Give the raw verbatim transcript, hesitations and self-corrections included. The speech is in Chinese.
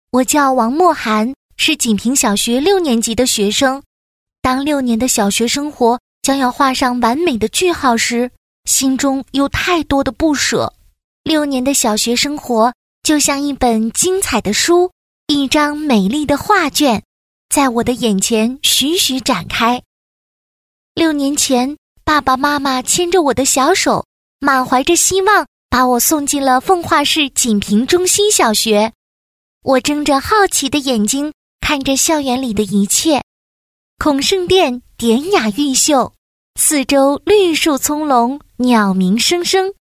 我叫王默涵，是锦屏小学六年级的学生。当六年的小学生活将要画上完美的句号时，心中有太多的不舍。六年的小学生活就像一本精彩的书，一张美丽的画卷，在我的眼前徐徐展开。六年前，爸爸妈妈牵着我的小手，满怀着希望，把我送进了奉化市锦屏中心小学。我睁着好奇的眼睛，看着校园里的一切。孔圣殿典雅玉秀，四周绿树葱茏，鸟鸣声声。